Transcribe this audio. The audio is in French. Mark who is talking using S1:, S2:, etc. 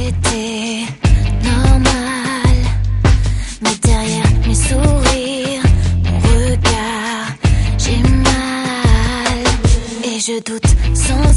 S1: c'était normal. Mais derrière mes sourires, mon regard, j'ai mal. Et je doute sans